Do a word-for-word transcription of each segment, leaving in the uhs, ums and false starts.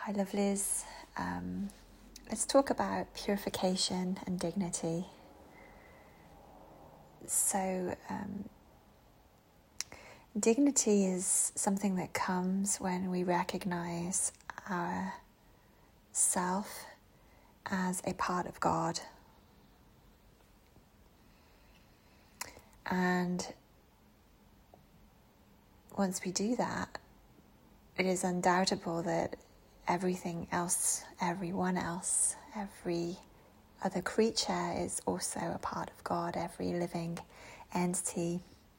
Hi, lovelies. Um, let's talk about purification and dignity. So, um, dignity is something that comes when we recognize our self as a part of God. And once we do that, it is undoubtable that everything else, everyone else, every other creature is also a part of God. Every living entity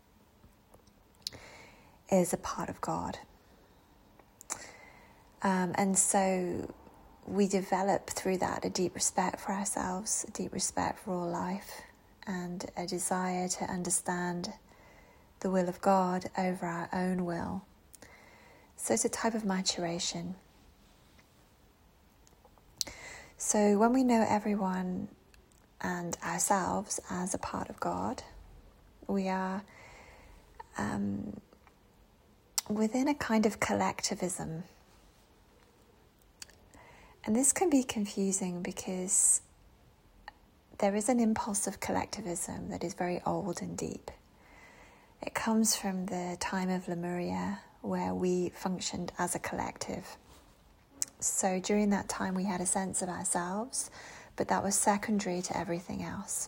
is a part of God. Um, and so we develop through that a deep respect for ourselves, a deep respect for all life, and a desire to understand the will of God over our own will. So it's a type of maturation. So when we know everyone and ourselves as a part of God, we are um, within a kind of collectivism. And this can be confusing because there is an impulse of collectivism that is very old and deep. It comes from the time of Lemuria, where we functioned as a collective. So during that time we had a sense of ourselves, but that was secondary to everything else.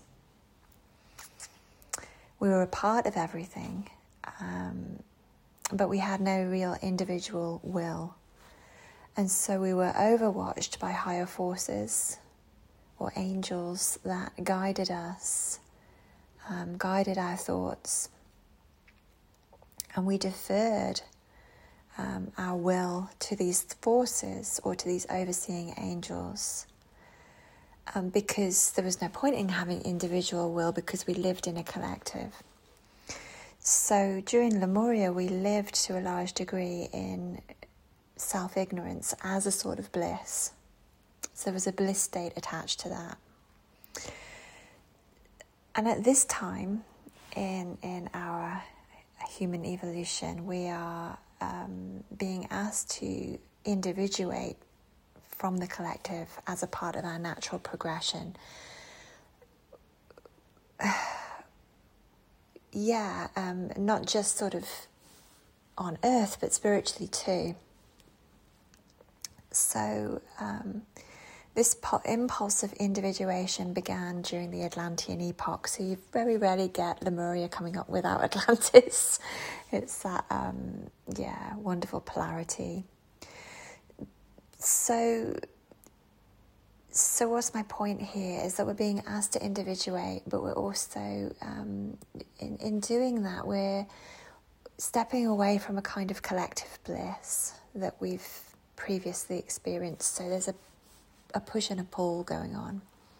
We were a part of everything, um, but we had no real individual will. And so we were overwatched by higher forces or angels that guided us, um, guided our thoughts. And we deferred um, our will to these forces or to these overseeing angels um, because there was no point in having individual will because we lived in a collective. So during Lemuria, we lived to a large degree in self-ignorance as a sort of bliss. So there was a bliss state attached to that. And at this time in in our human evolution, we are um, being asked to individuate from the collective as a part of our natural progression. yeah, um, not just sort of on earth, but spiritually too. So um, this po- impulse of individuation began during the Atlantean epoch. So you very rarely get Lemuria coming up without Atlantis. It's that, um, yeah, wonderful polarity. So, so what's my point here is that we're being asked to individuate, but we're also, um, in, in doing that, we're stepping away from a kind of collective bliss that we've previously experienced. So there's a a push and a pull going on.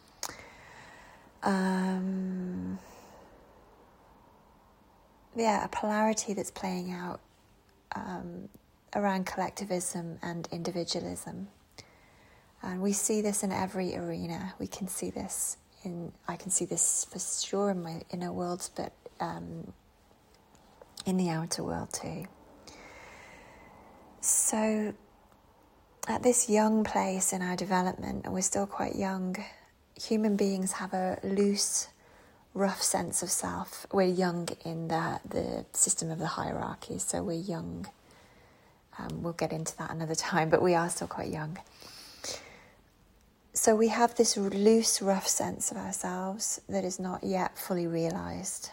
Um, yeah, a polarity that's playing out um, around collectivism and individualism. And we see this in every arena. We can see this in, I can see this for sure in my inner worlds, but um, in the outer world too. So at this young place in our development, and we're still quite young, human beings have a loose, rough sense of self. We're young in the, the system of the hierarchy, so we're young. Um, we'll get into that another time, but we are still quite young. So we have this loose, rough sense of ourselves that is not yet fully realised.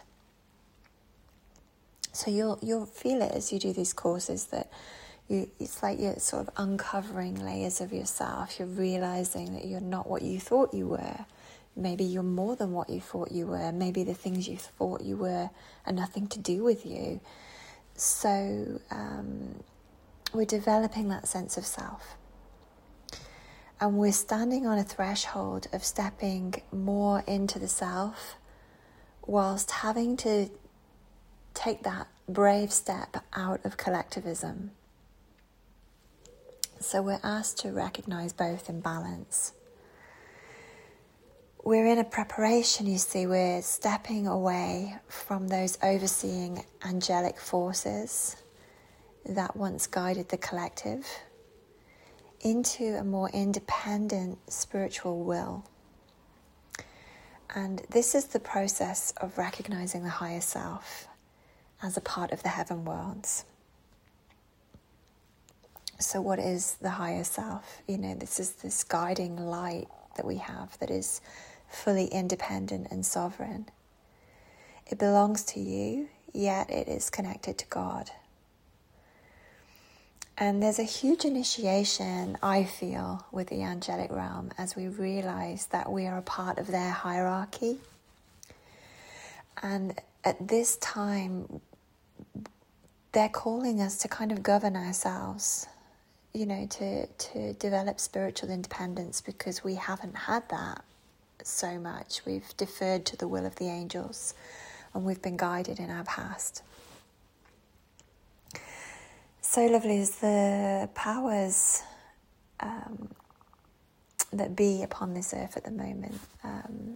So you'll you'll feel it as you do these courses that You, it's like you're sort of uncovering layers of yourself. You're realizing that you're not what you thought you were. Maybe you're more than what you thought you were. Maybe the things you thought you were are nothing to do with you. So um, we're developing that sense of self. And we're standing on a threshold of stepping more into the self whilst having to take that brave step out of collectivism. So we're asked to recognize both in balance. We're in a preparation, you see, we're stepping away from those overseeing angelic forces that once guided the collective into a more independent spiritual will. And this is the process of recognizing the higher self as a part of the heaven worlds. So what is the higher self? You know, this is this guiding light that we have that is fully independent and sovereign. It belongs to you, yet it is connected to God. And there's a huge initiation, I feel, with the angelic realm as we realize that we are a part of their hierarchy. And at this time, they're calling us to kind of govern ourselves, you know, to, to develop spiritual independence, because we haven't had that so much. We've deferred to the will of the angels and we've been guided in our past. So lovely is the powers um, that be upon this earth at the moment. Um,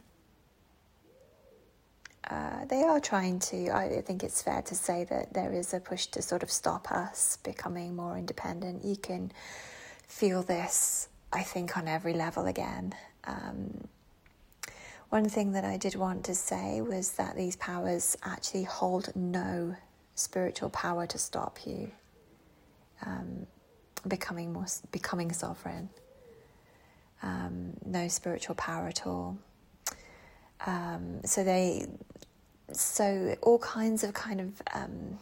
uh, they are trying to, I think it's fair to say that there is a push to sort of stop us becoming more independent. You can feel this, I think, on every level again. Um, one thing that I did want to say was that these powers actually hold no spiritual power to stop you Um, becoming more, becoming sovereign. Um, no spiritual power at all. Um, so they, so all kinds of kind of um,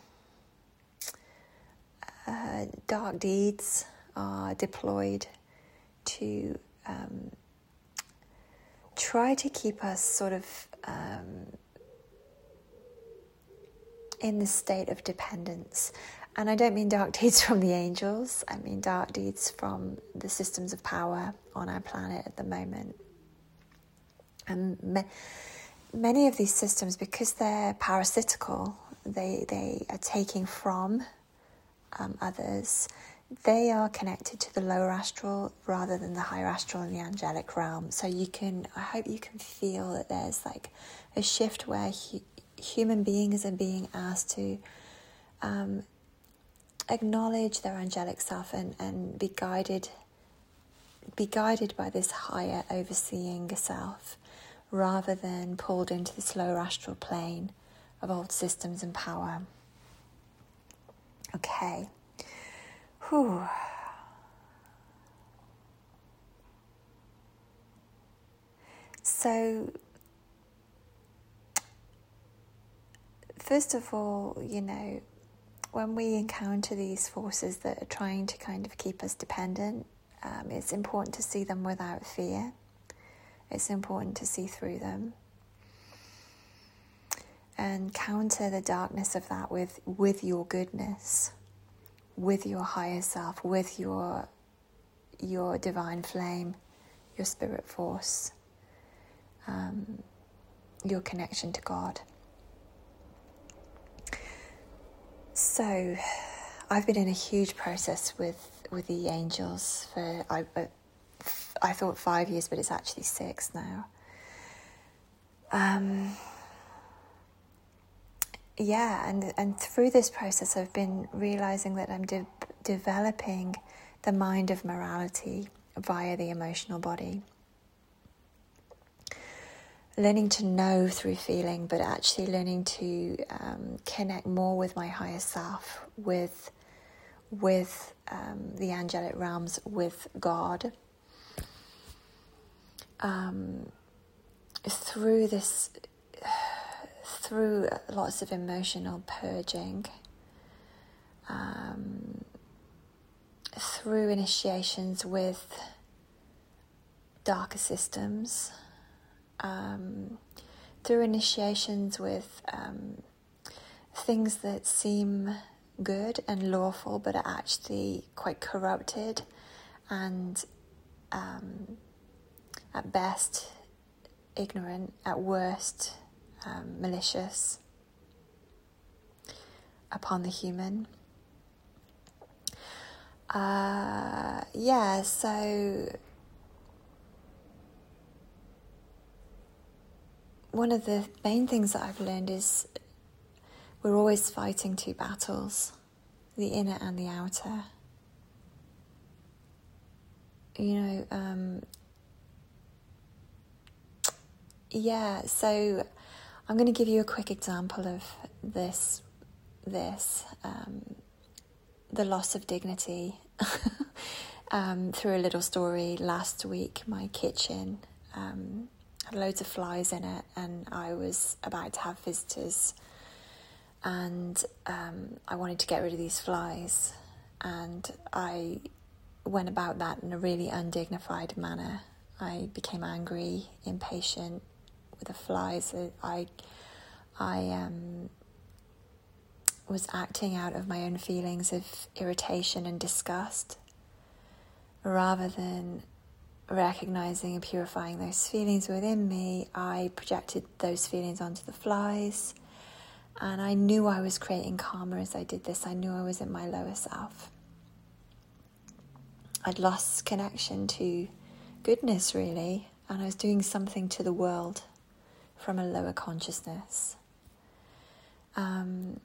uh, dark deeds are deployed to um, try to keep us sort of um, in this state of dependence. And I don't mean dark deeds from the angels, I mean dark deeds from the systems of power on our planet at the moment. And ma- many of these systems, because they're parasitical, they, they are taking from um, others, they are connected to the lower astral rather than the higher astral and the angelic realm. So you can, I hope you can feel that there's like a shift where hu- human beings are being asked to um, acknowledge their angelic self and, and be guided be guided by this higher overseeing self, rather than pulled into this lower astral plane of old systems and power. Okay. Whew. So, first of all, you know, when we encounter these forces that are trying to kind of keep us dependent, um, it's important to see them without fear. It's important to see through them and counter the darkness of that with, with your goodness, with your higher self, with your, your divine flame, your spirit force, um, your connection to God. So, I've been in a huge process with, with the angels for, I, I thought five years, but it's actually six now. Um, yeah, and, and through this process I've been realizing that I'm de- developing the mind of morality via the emotional body. Learning to know through feeling, but actually learning to um, connect more with my higher self, with with um, the angelic realms, with God. Um, through this, through lots of emotional purging, um, through initiations with darker systems, Um, through initiations with um, things that seem good and lawful but are actually quite corrupted and um, at best ignorant, at worst um, malicious upon the human. Uh, yeah, so one of the main things that I've learned is we're always fighting two battles, the inner and the outer. you know, um, yeah, so I'm going to give you a quick example of this, this, um, the loss of dignity um, through a little story. Last week, my kitchen um, had loads of flies in it, and I was about to have visitors, and um, I wanted to get rid of these flies, and I went about that in a really undignified manner. I became angry, impatient with the flies. I, I um, was acting out of my own feelings of irritation and disgust, rather than recognizing and purifying those feelings within me. I projected those feelings onto the flies, and I knew I was creating karma as I did this. I knew I was in my lower self. I'd lost connection to goodness, really, and I was doing something to the world from a lower consciousness. Um,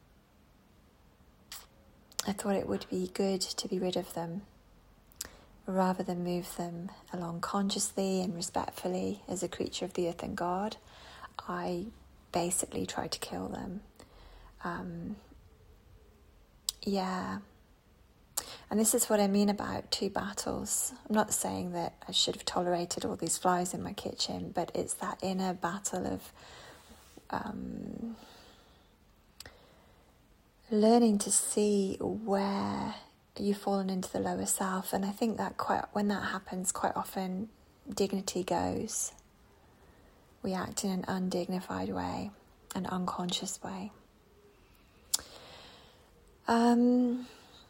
I thought it would be good to be rid of them, rather than move them along consciously and respectfully as a creature of the earth and God. I basically tried to kill them. Um, yeah. And this is what I mean about two battles. I'm not saying that I should have tolerated all these flies in my kitchen, but it's that inner battle of um, learning to see where you've fallen into the lower self. And I think that quite when that happens, quite often dignity goes. We act in an undignified way, an unconscious way. Um,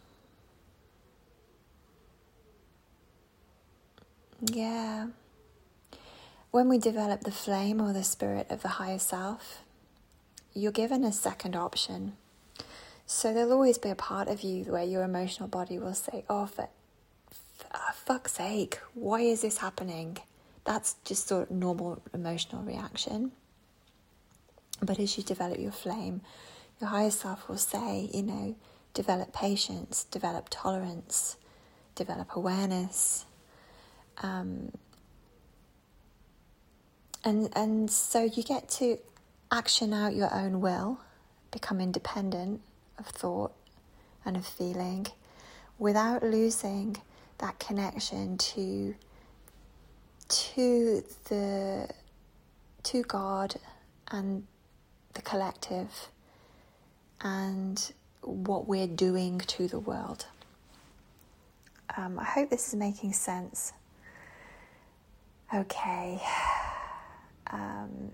yeah. When we develop the flame or the spirit of the higher self, you're given a second option. So there'll always be a part of you where your emotional body will say, oh, for, for fuck's sake, why is this happening? That's just sort of normal emotional reaction. But as you develop your flame, your higher self will say, you know, develop patience, develop tolerance, develop awareness. Um, and and so you get to action out your own will, become independent of thought and of feeling, without losing that connection to to the to God and the collective and what we're doing to the world. Um, I hope this is making sense. Okay. Um,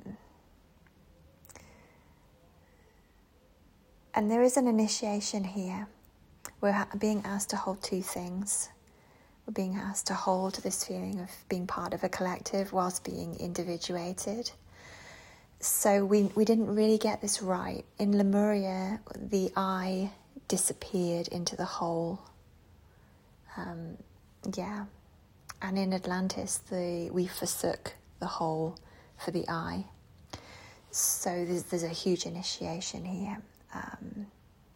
and there is an initiation here. We're ha- being asked to hold two things. We're being asked to hold this feeling of being part of a collective whilst being individuated. So we, we didn't really get this right. In Lemuria, the I disappeared into the whole. Um, yeah. And in Atlantis, the we forsook the whole for the I. So there's, there's a huge initiation here. Um,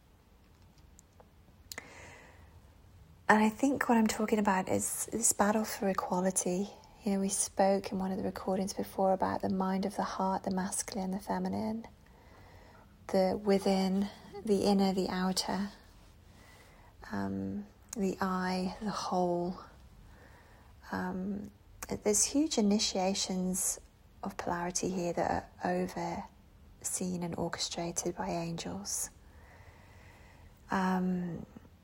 and I think what I'm talking about is this battle for equality. You know, we spoke in one of the recordings before about the mind of the heart, the masculine, the feminine, the within, the inner, the outer, um, the I, the whole. Um, there's huge initiations of polarity here that are overseen and orchestrated by angels. Um,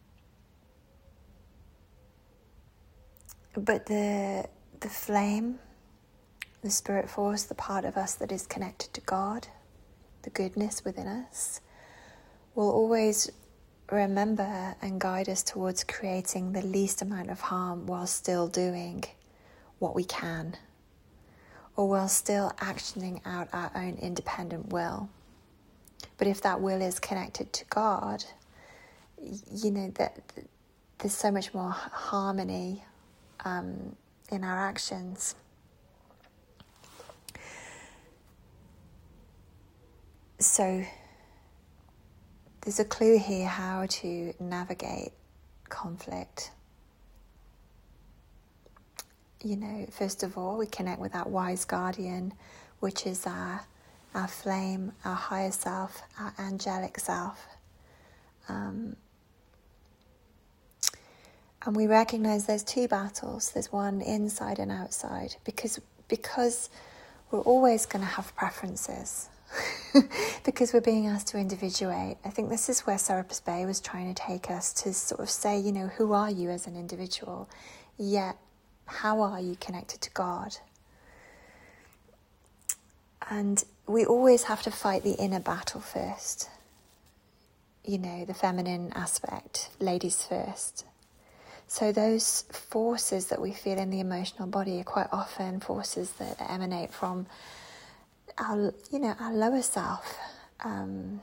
but the the flame, the spirit force, the part of us that is connected to God, the goodness within us, will always remember and guide us towards creating the least amount of harm while still doing what we can, or while still actioning out our own independent will. But if that will is connected to God, you know, that there's so much more harmony um, in our actions. So there's a clue here how to navigate conflict. you know, first of all, we connect with that wise guardian, which is our, our flame, our higher self, our angelic self. Um, and we recognize there's two battles. There's one inside and outside, because because we're always going to have preferences, because we're being asked to individuate. I think this is where Serapis Bey was trying to take us, to sort of say, you know, who are you as an individual? Yet, how are you connected to God? And we always have to fight the inner battle first. You know, the feminine aspect, ladies first. So those forces that we feel in the emotional body are quite often forces that emanate from our, you know, our lower self, um,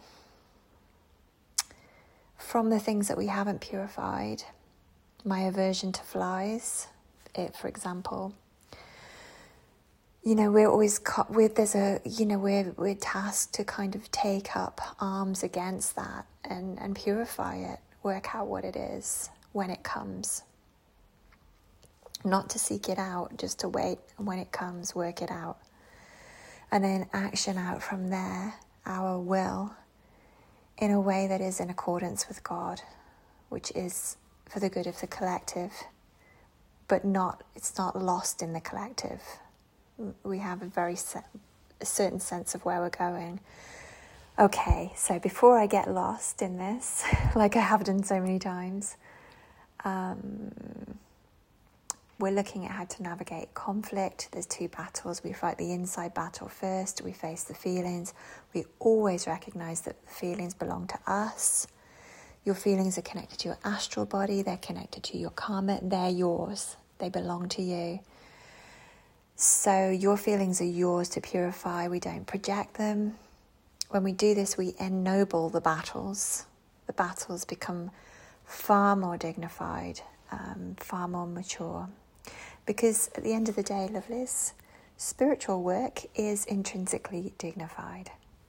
from the things that we haven't purified. My aversion to flies, it, for example. You know, we're always caught with, there's a, you know, we're, we're tasked to kind of take up arms against that and, and purify it, work out what it is when it comes. Not to seek it out, just to wait, and when it comes, work it out. And then action out from there, our will, in a way that is in accordance with God, which is for the good of the collective, but not, it's not lost in the collective. We have a very set, a certain sense of where we're going. Okay, so before I get lost in this, like I have done so many times, um, we're looking at how to navigate conflict. There's two battles. We fight the inside battle first. We face the feelings. We always recognize that the feelings belong to us. Your feelings are connected to your astral body. They're connected to your karma. They're yours. They belong to you. So your feelings are yours to purify. We don't project them. When we do this, we ennoble the battles. The battles become far more dignified, um, far more mature. Because at the end of the day, lovelies, spiritual work is intrinsically dignified.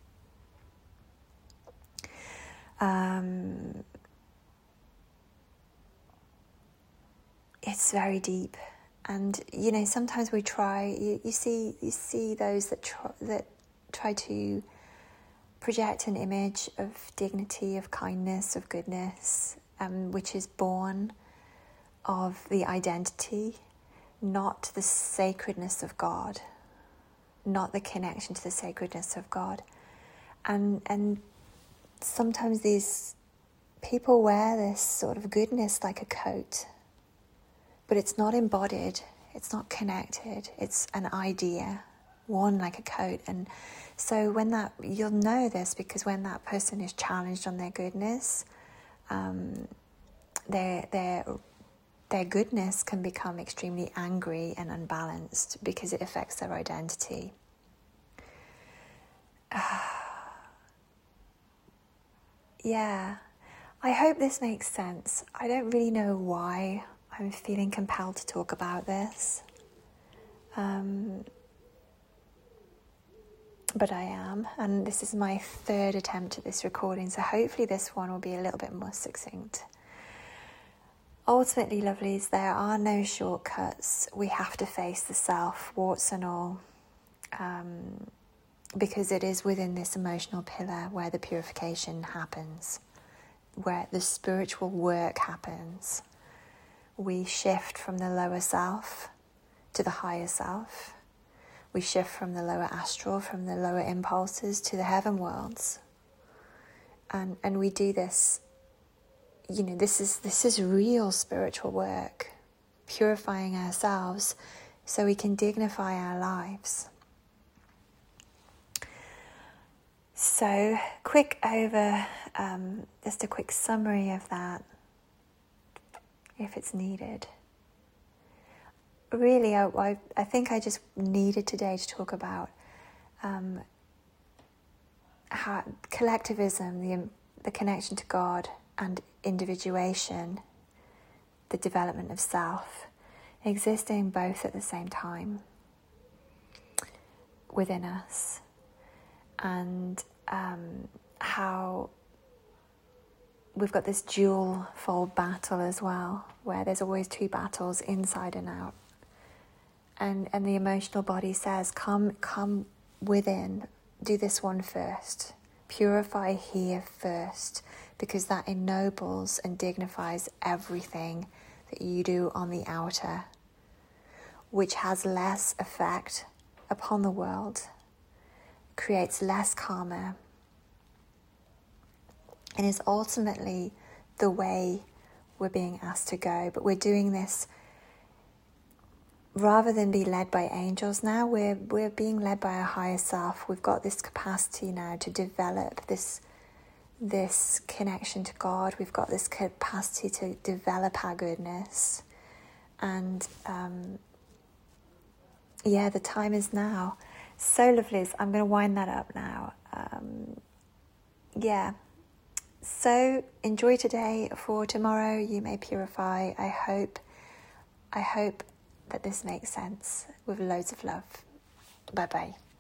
Um, it's very deep. And, you know, sometimes we try, you, you see you see those that try, that try to project an image of dignity, of kindness, of goodness, um, which is born of the identity, not the sacredness of God, not the connection to the sacredness of God. And and sometimes these people wear this sort of goodness like a coat, but it's not embodied, it's not connected, it's an idea, worn like a coat. And so when that, you'll know this because when that person is challenged on their goodness, um, their their their goodness can become extremely angry and unbalanced because it affects their identity. Yeah, I hope this makes sense. I don't really know why I'm feeling compelled to talk about this. Um, but I am, and this is my third attempt at this recording, so hopefully this one will be a little bit more succinct. Ultimately, lovelies, there are no shortcuts. We have to face the self, warts and all, um, because it is within this emotional pillar where the purification happens, where the spiritual work happens. We shift from the lower self to the higher self. We shift from the lower astral, from the lower impulses to the heaven worlds. And and we do this, you know, this is this is real spiritual work, purifying ourselves so we can dignify our lives. So, quick over, um, just a quick summary of that, if it's needed. Really, I, I, I think I just needed today to talk about um, how collectivism, the the connection to God, and individuation, the development of self, existing both at the same time within us, and um, how we've got this dual fold battle as well, where there's always two battles, inside and out. And and the emotional body says, come, come within, do this one first. Purify here first, because that ennobles and dignifies everything that you do on the outer, which has less effect upon the world, creates less karma, and is ultimately the way we're being asked to go. But we're doing this rather than be led by angels now, we're we're being led by a higher self. We've got this capacity now to develop this this connection to God. We've got this capacity to develop our goodness. And um, yeah, the time is now. So lovely. I'm going to wind that up now. Um, yeah. So enjoy today. For tomorrow you may purify. I hope, I hope that this makes sense. With loads of love. Bye bye.